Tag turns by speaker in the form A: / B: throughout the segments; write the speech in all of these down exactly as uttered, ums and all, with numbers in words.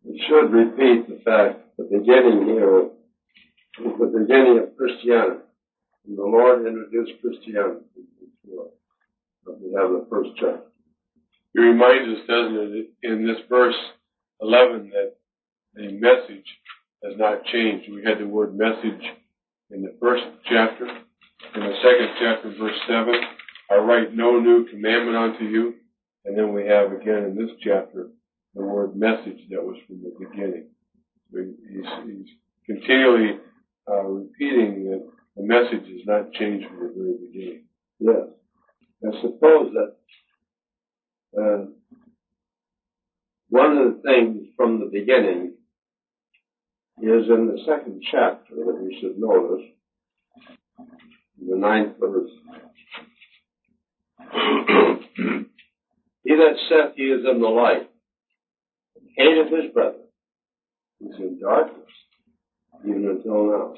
A: We should repeat the fact the beginning here is the beginning of Christianity. And the Lord introduced Christianity to us. We have the first chapter.
B: He reminds us, doesn't it, in this verse eleven, that the message has not changed. We had the word message in the first chapter. In the second chapter, verse seven, I write no new commandment unto you. And then we have again in this chapter the word message that was from the beginning. So he's, he's continually uh, repeating that the message has not changed from the very beginning.
A: Yes. I suppose that uh, one of the things from the beginning is in the second chapter that we should notice, in the ninth verse. He that saith he is in the light, hateth his brother, is in darkness, even until now.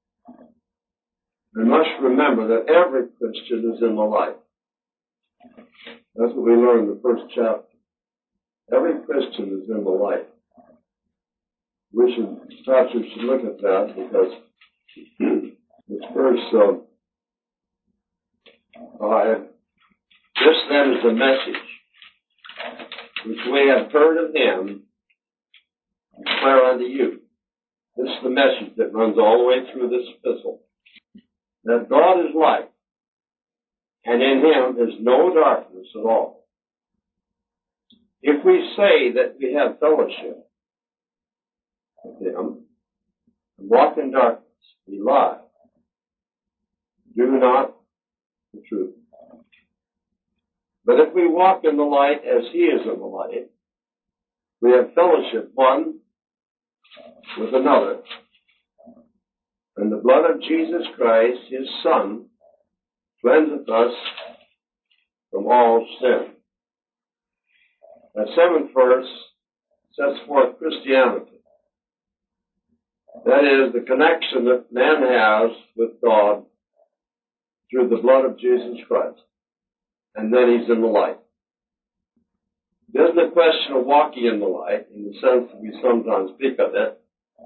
A: We must remember that every Christian is in the light. That's what we learned in the first chapter. Every Christian is in the light. We should, perhaps we should look at that because this verse um, five, this then is the message which we have heard of him, declare unto you. This is the message that runs all the way through this epistle. That God is light, and in him is no darkness at all. If we say that we have fellowship with him and walk in darkness, we lie. Do not the truth. But if we walk in the light as he is in the light, we have fellowship one with another. And the blood of Jesus Christ, his Son, cleanseth us from all sin. The seventh verse sets forth Christianity. That is, the connection that man has with God through the blood of Jesus Christ. And then he's in the light. It isn't a question of walking in the light, in the sense that we sometimes speak of it.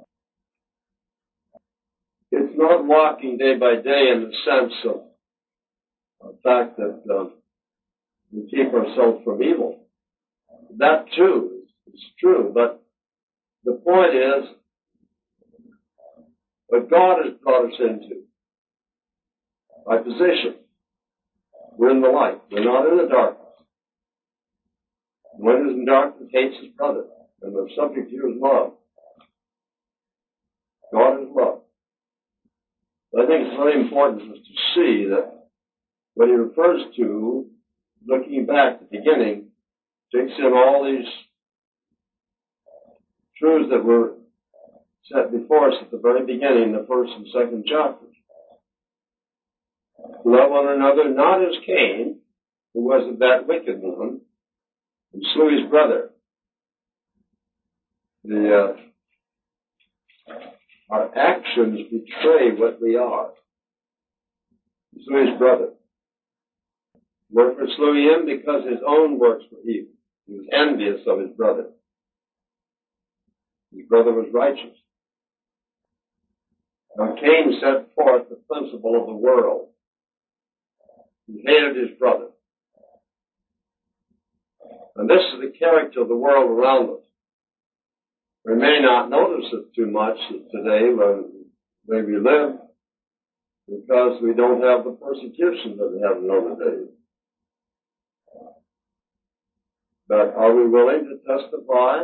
A: It's not walking day by day in the sense of the fact that uh, we keep ourselves from evil. That too is, is true, but the point is what God has brought us into by position. We're in the light. We're not in the darkness. One who is in darkness hates his brother, and the subject here is love. God is love. I think it's very important for us to see that what he refers to, looking back at the beginning, takes in all these truths that were set before us at the very beginning, the first and second chapters. Love one another, not as Cain, who was that wicked one, and slew his brother. The, uh, our actions betray what we are. He slew his brother. Wherefore slew him? Because his own works were evil. He was envious of his brother. His brother was righteous. Now Cain set forth the principle of the world. He hated his brother. And this is the character of the world around us. We may not notice it too much today when where we live because we don't have the persecution that we have in other days. But are we willing to testify,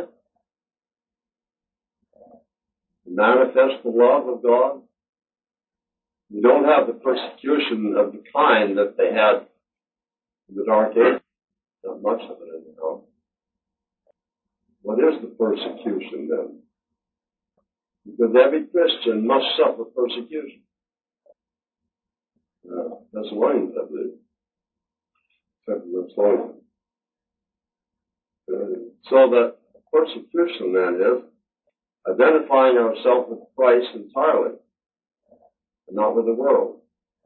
A: to manifest the love of God? We don't have the persecution of the kind that they had in the Dark Ages. Not much of it anyhow. What is the persecution then? Because every Christian must suffer persecution. Uh, Thessalonians, I believe. Second Thessalonians. Uh, so that persecution then is identifying ourselves with Christ entirely, and not with the world.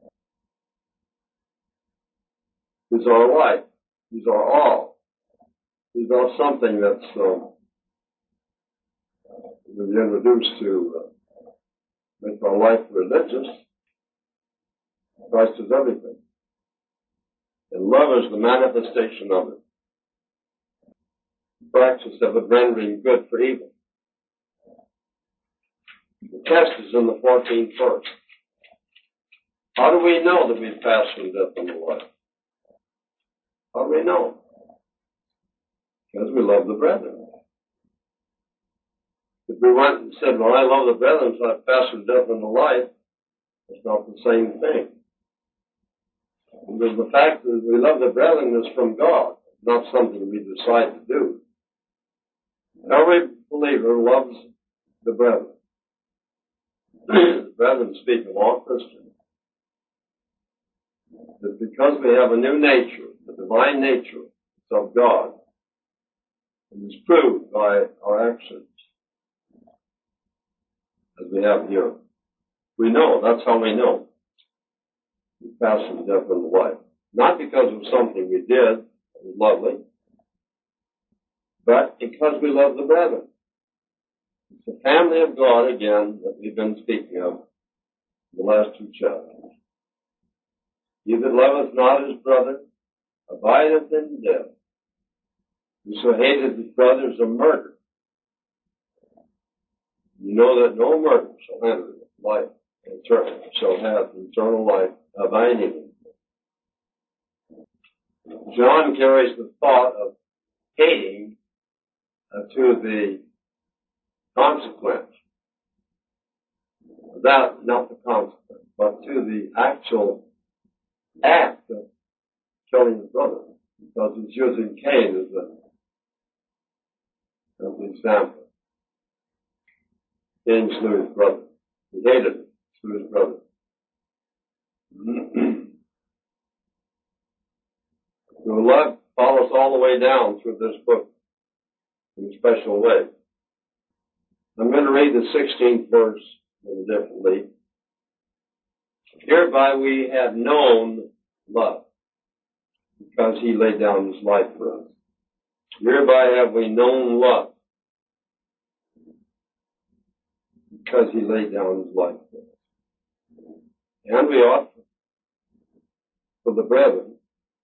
A: He's our life. He's our all. He's not something that's um, be introduced to uh, make our life religious. Christ is everything. And love is the manifestation of it. The practice of it rendering good for evil. The test is in the fourteenth verse. How do we know that we've passed from death unto life? How do we know? Because we love the brethren. If we went and said, well, I love the brethren, so I've passed from death unto life, it's not the same thing. Because the fact that we love the brethren is from God, not something we decide to do. Every believer loves the brethren. The brethren speak of all Christians. That because we have a new nature, the divine nature of God, and is proved by our actions, as we have here. We know, that's how we know. We pass from death unto life. Not because of something we did that was lovely, but because we love the brethren. It's the family of God, again, that we've been speaking of in the last two chapters. He that loveth not his brother abideth in death. Whoso hateth his brother is a murderer. You know that no murderer shall enter life, eternal, shall have eternal life abiding. John carries the thought of hating uh, to the consequence. That, not the consequence, but to the actual act of killing his brother. Because he's using Cain as, a, as an example. Cain slew his brother. He hated him, slew his brother. The love follows all the way down through this book in a special way. I'm going to read the sixteenth verse a little differently. Hereby we have known love, because he laid down his life for us. Hereby have we known love, because he laid down his life for us. And we ought, for the brethren,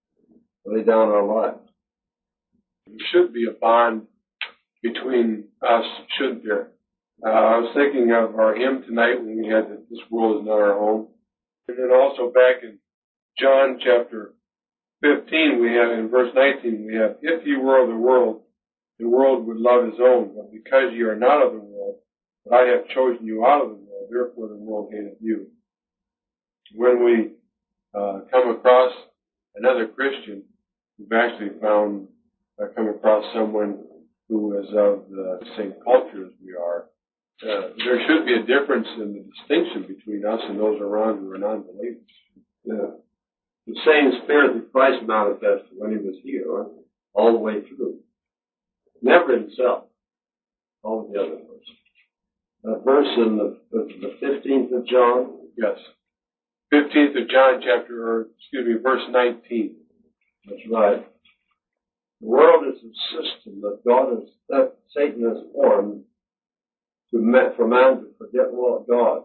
A: to lay down our lives.
B: There should be a bond between us, shouldn't there? Uh, I was thinking of our hymn tonight when we had that this world is not our home. And then also back in John chapter fifteen, we have, in verse nineteen, we have, if you were of the world, the world would love his own. But because you are not of the world, but I have chosen you out of the world, therefore the world hateth you. When we uh, come across another Christian, we've actually found, uh, come across someone who is of the same culture as we are. Uh, there should be a difference in the distinction between us and those around who are non-believers.
A: Yeah. The same spirit that Christ manifested when he was here, all the way through. Never himself. All the other verses. That verse in the, the fifteenth of John?
B: Yes. fifteenth of John chapter, or excuse me, verse nineteen.
A: That's right. The world is a system that God has, that Satan has formed to man, for man to forget God.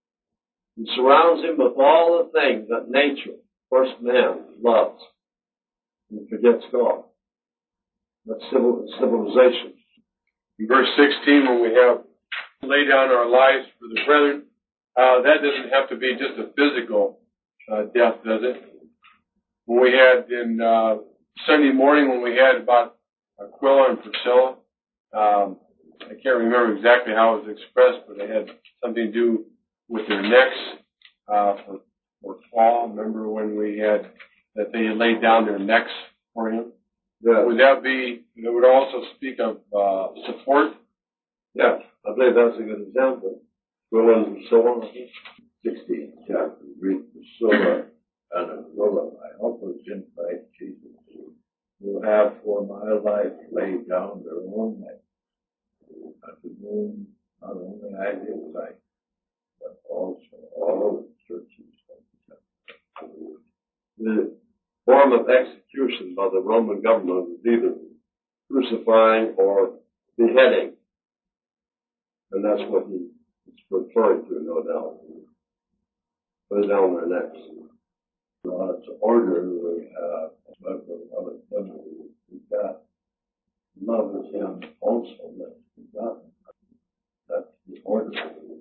A: He surrounds him with all the things that nature, first man, loves. And forgets God. That's civil, civilization.
B: In verse sixteen, when we have lay down our lives for the brethren, uh, that doesn't have to be just a physical uh, death, does it? When we had in uh, Sunday morning, when we had about Aquila and Priscilla, um, I can't remember exactly how it was expressed, but it had something to do with their necks uh, for, for Paul. Remember when we had that they laid down their necks for him?
A: Yeah.
B: Would that be? It would also speak of uh, support.
A: Yeah, I believe that's a good example. Aquila and Priscilla.
C: sixteenth chapter, read Priscilla and Aquila, my helpers in Christ Jesus, who have for my life laid down their own necks, unto whom not only I give thanks, but also all the churches of the temple.
A: The form of execution by the Roman government was either crucifying or beheading. And And that's what he's referring to, no doubt. Put it down there next.
C: God's order we have, but we've got love is him also, that's God. That's the order.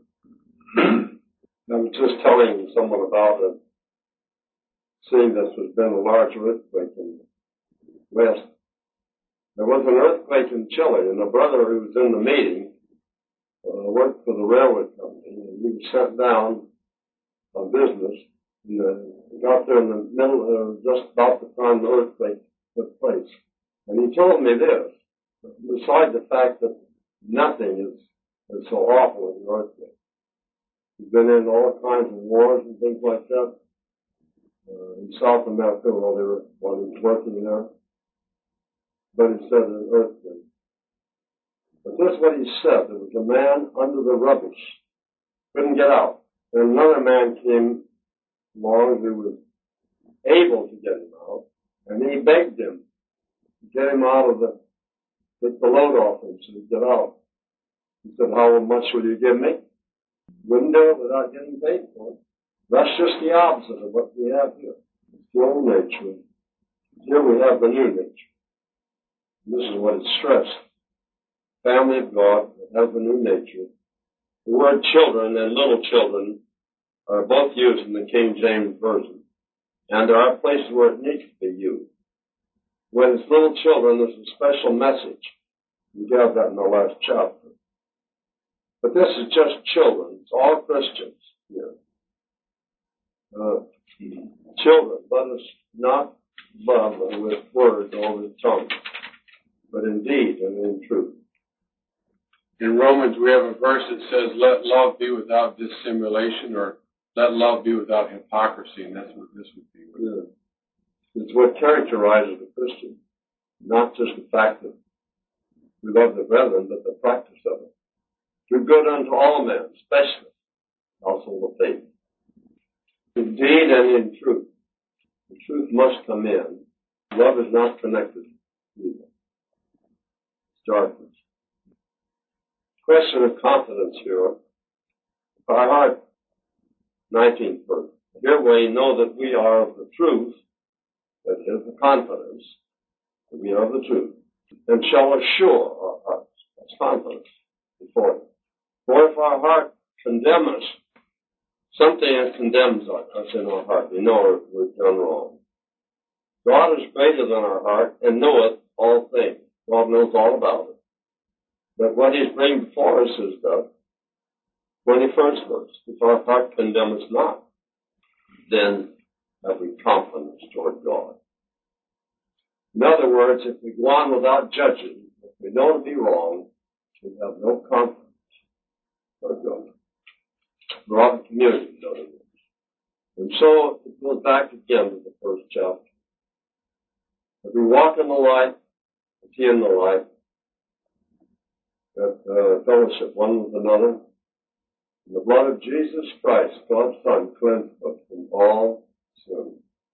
A: I was just telling someone about a seeing this has been a large earthquake in the West. There was an earthquake in Chile, and a brother who was in the meeting uh, worked for the railroad company, and he was sent down on business. And uh, got there in the middle, uh, just about the time the earthquake took place. And he told me this, besides the fact that nothing is, is so awful as an earthquake. He's been in all kinds of wars and things like that. Uh, in South America while they were, while he was working there. But he said an earthquake. But this is what he said. There was a man under the rubbish. Couldn't get out. And another man came along who was able to get him out. And he begged him to get him out of the, get the load off him so he'd get out. He said, how much will you give me? Wouldn't do it without getting paid for it. That's just the opposite of what we have here. It's the old nature. Here we have the new nature. This is what it's stressed. Family of God that has the new nature. The word children and little children are both used in the King James Version. And there are places where it needs to be used. When it's little children, there's a special message. We got that in the last chapter. But this is just children. It's all Christians here. Uh, children, let us not love with words or with tongue, but in deed and in truth.
B: In Romans, we have a verse that says, let love be without dissimulation, or let love be without hypocrisy, and that's what this would be.
A: Yeah. It's what characterizes a Christian, not just the fact that we love the brethren, but the practice of it. Do good unto all men, especially also the faith. In deed and in truth. The truth must come in. Love is not connected to evil. It's darkness. Question of confidence here. Our heart, nineteenth verse. Here we know that we are of the truth, that is the confidence, that we are of the truth, and shall assure our hearts. That's confidence before Him. For if our heart condemn us, something that condemns us in our heart, we know we've done wrong. God is greater than our heart and knoweth all things. God knows all about it. But what He's bringing before us is the twenty-first verse. If our heart condemn us not, then have we confidence toward God. In other words, if we go on without judging, if we know to be wrong, we have no confidence toward God. We're out of community, in other words. And so it goes back again to the first chapter. If we walk in the light, as He in the light, that uh, fellowship one with another, and the blood of Jesus Christ, God's Son, cleansed us from all sin.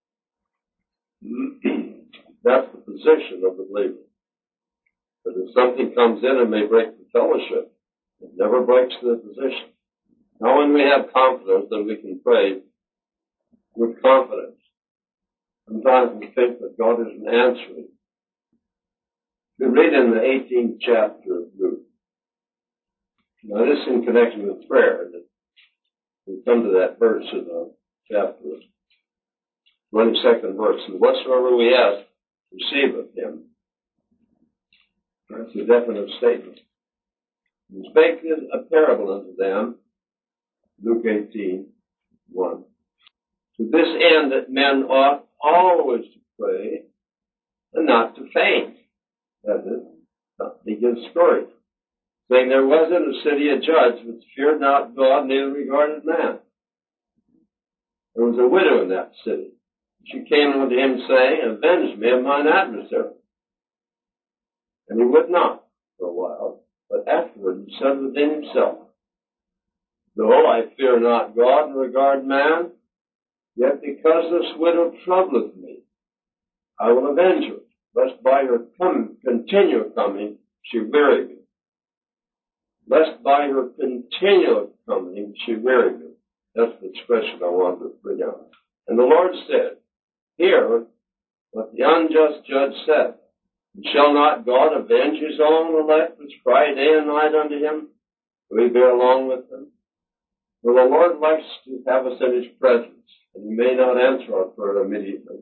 A: That's the position of the believer. But if something comes in and may break the fellowship, it never breaks the position. Now when we have confidence, then we can pray with confidence. Sometimes we think that God isn't answering. We read in the eighteenth chapter of Luke. Now this in connection with prayer. We come to that verse of the chapter, twenty-second verse. And whatsoever we ask, receive of Him. That's a definite statement. He spake a parable unto them, Luke eighteen, one. To this end that men ought always to pray and not to faint. That is, not to be discouraged. Saying there was in the city a judge which feared not God, neither regarded man. There was a widow in that city. She came unto him saying, avenge me of mine adversary. And he would not for a while, but afterward he said within himself, though I fear not God and regard man, yet because this widow troubleth me, I will avenge her, lest by her come, continual coming she weary me. lest by her continual coming she weary you. That's the expression I wanted to bring out. And the Lord said, hear what the unjust judge said. Shall not God avenge his own elect which cry day and night unto him? Do we bear along with them? For the Lord likes to have us in his presence, and he may not answer our prayer immediately.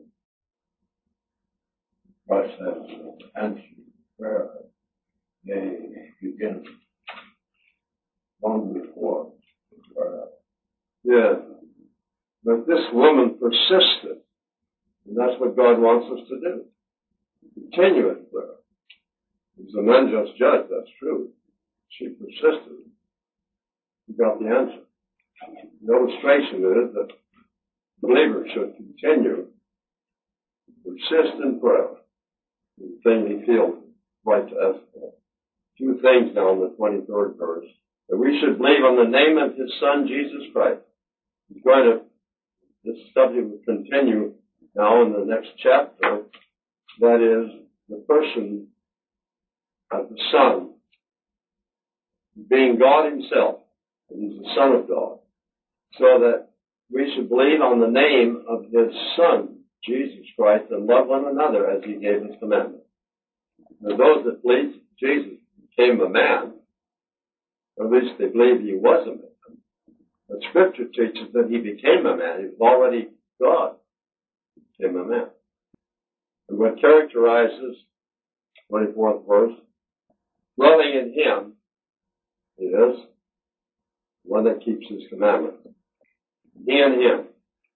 C: Process of answering prayer may begin long before prayer.
A: Yeah. But this woman persisted, and that's what God wants us to do. Continue in prayer. He was an unjust judge, that's true. She persisted. He got the answer. The illustration is that believers should continue to persist in prayer. The thing he feels right to ask for. Two things now in the twenty-third verse. That we should believe on the name of his Son, Jesus Christ. He's going to, this subject will continue now in the next chapter. That is, the person of the Son being God himself. And he's the Son of God. So that we should believe on the name of his Son, Jesus Christ, and love one another as he gave his commandment. And those that believe Jesus became a man, or at least they believe he was a man. The Scripture teaches that he became a man. He was already God. He became a man. And what characterizes, twenty-fourth verse, dwelling in him is one that keeps his commandments. He and him.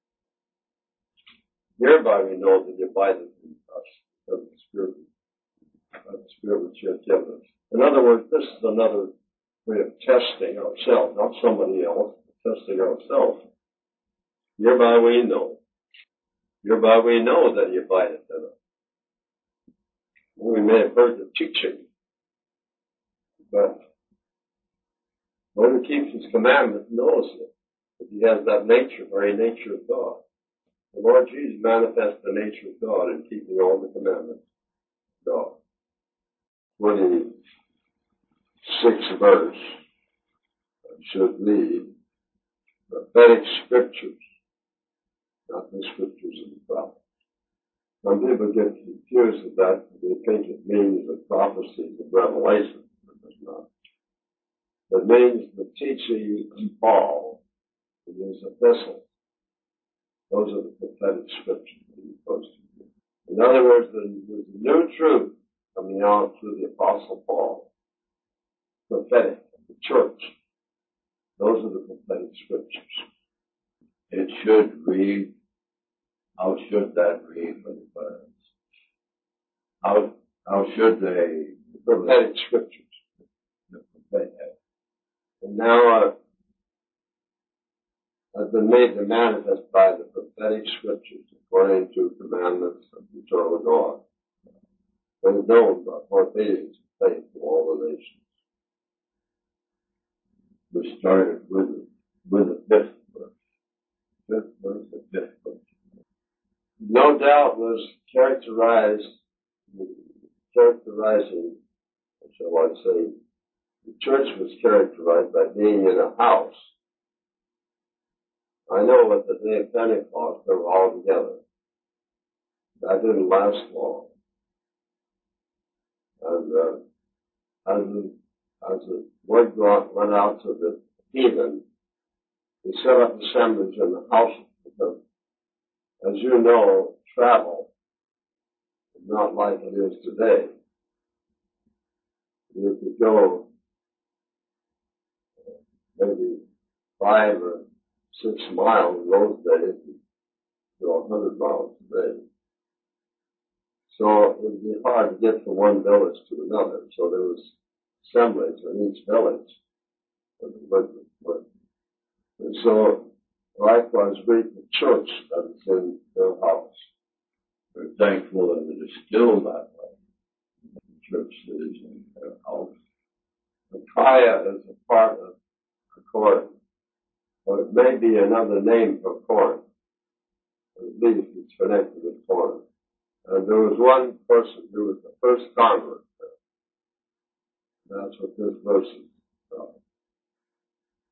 A: Hereby we know that he abideth in us, of the Spirit, of the Spirit which he has given us. In other words, this is another way of testing ourselves, not somebody else, but testing ourselves. Hereby we know. Hereby we know that he abideth in us. We may have heard the teaching, but one who keeps his commandment knows it. That he has that nature, very nature of God. The Lord Jesus manifests the nature of God in keeping all the commandments of God. twenty-sixth verse should read prophetic scriptures, not the scriptures of the prophet. Some people get confused with that. They think it means the prophecies of Revelation. It does not. It means the teaching of Paul in his epistle. Those are the prophetic scriptures that he posted. In other words, there's a new truth coming out through the Apostle Paul. Prophetic, the church. Those are the prophetic scriptures.
C: It should read, how should that read for the parents? How, how should they?
A: The prophetic scriptures.
C: The prophetic.
A: And now, uh, has been made to manifest by the prophetic scriptures according to commandments of the eternal God. And known by partakers of faith to all the nations.
C: We started with, with the fifth verse. Fifth verse, the fifth verse.
A: No doubt was characterized, characterizing, shall I say, the church was characterized by being in a house. I know at the day of Pentecost they were all together. That didn't last long. And uh, as the, as the word went out to the heathen, they set up assemblies in the houses because, as you know, travel is not like it is today. You could go maybe five or six miles in those days, go a hundred miles today. So it would be hard to get from one village to another. So there was assemblies in each village. And so likewise greet the church that is in their house.
C: We're thankful that it is still that way. The church that is in their house.
A: Achaia is a part of Corinth. Or it may be another name for Corinth. At least it's connected with Corinth. And there was one person who was the first convert. That's what this verse is about.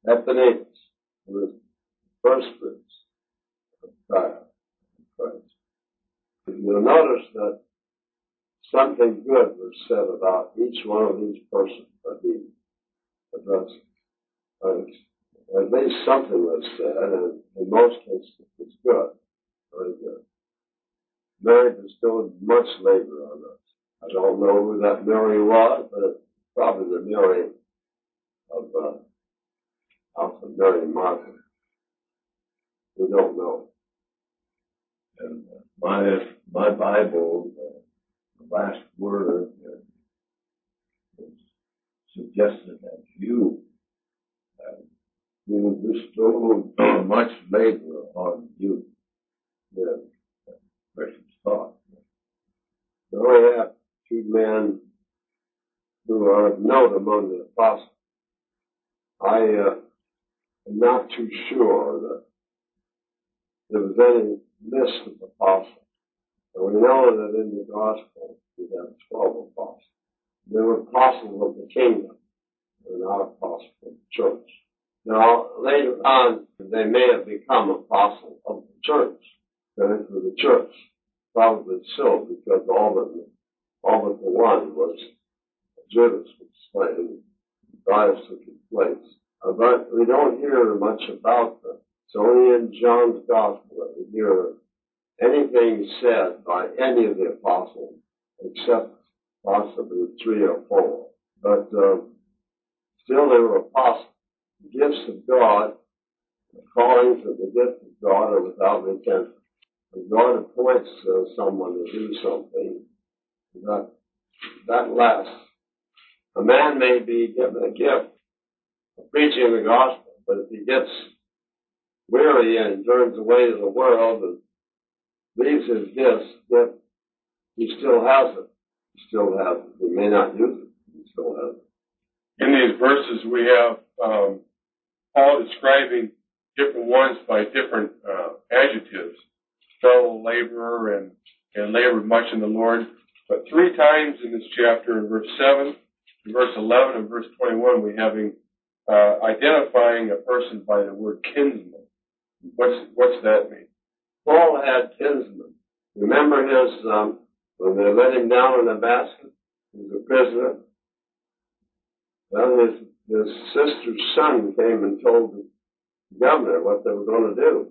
A: Epinetus was first fruits of Christ. You'll notice that something good was said about each one of these persons that he addressed. Uh, at least something was said, and in most cases it's good, very good. Mary bestowed much labor on us. I don't know who that Mary was, but it's probably the Mary of uh, Alpha Mary and Martha. We don't know.
C: And uh, my my Bible, uh, the last word uh, is suggested as you. Uh, you bestowed much labor on you. The person's thought.
A: So we have two men who are known among the apostles. I uh, am not too sure that there was any list of apostles. And we know that in the gospel we have twelve apostles. They were apostles of the kingdom. They're not apostles of the church. Now, later on, they may have become apostles of the church. Okay, for the church. Probably so, because all but the, all but the one was Judas was slain. Gaius took his place. Uh, but we don't hear much about them. It's only in John's gospel that we hear anything said by any of the apostles, except possibly three or four. But uh, still they were apostles. The gifts of God, the callings of the gift of God are without repentance. When God appoints uh, someone to do something, that, that lasts. A man may be given a gift of preaching the gospel, but if he gets weary and turns away to the world and leaves his gift, he still has it. He still has it. He may not use it. He still has it.
B: In these verses, we have um, Paul describing different ones by different uh, adjectives. Fellow laborer and, and labored much in the Lord. But three times in this chapter, in verse seven, in verse eleven, and verse twenty-one, we have him uh, identifying a person by the word kinsman. What's what's that mean?
A: Paul had kinsmen. Remember his um, when they let him down in a basket? He was a prisoner. Well, his his sister's son came and told the governor what they were going to do.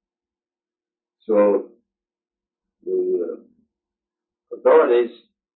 A: So the uh, authorities,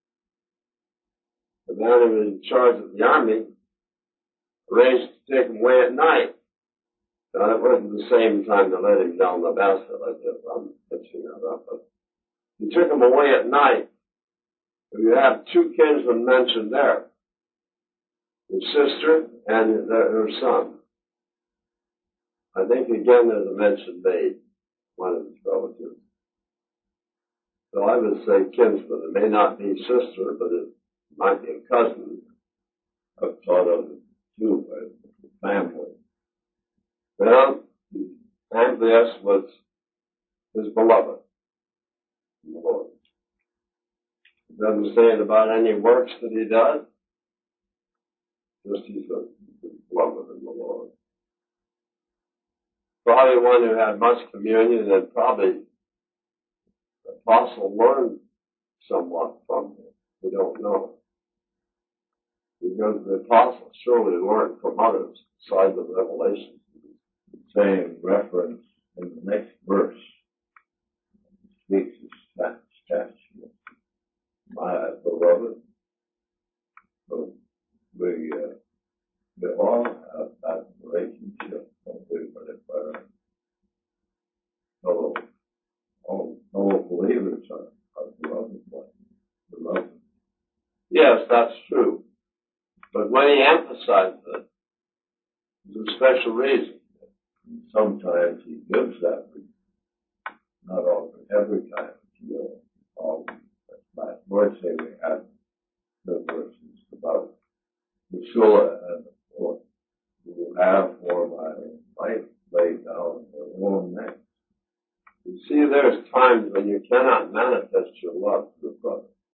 A: the man who was in charge of the army, arranged to take him away at night. Now, it wasn't the same time to let him down the basket like that. I'm fixing that up. But he took him away at night. You have two kinsmen mentioned there. His sister and her son. I think again there's a mention made, one of his relatives. So I would say kinsman. It may not be sister, but it might be a cousin.
C: I've thought of it too, as family.
A: Well, Amplias was his beloved in the Lord. It doesn't say it about any works that he does. Just he's a beloved in the Lord. Probably one who had much communion, and probably the apostle learned somewhat from him. We don't know. Because the apostle surely learned from others besides the revelation.
C: Same reference in the next verse. Speaks of statue. My beloved. So we, uh, we all have that relationship. Don't we? But if our fellow, all fellow believers are, are beloved ones, beloved.
A: Yes, that's true. But when he emphasized it, there's a special reason.
C: Sometimes he gives that reason. Not all, but every time he will. All last Lord say we had the verses about Priscilla and the Lord, who have for my life laid down their own necks.
A: You see, there's times when you cannot manifest your love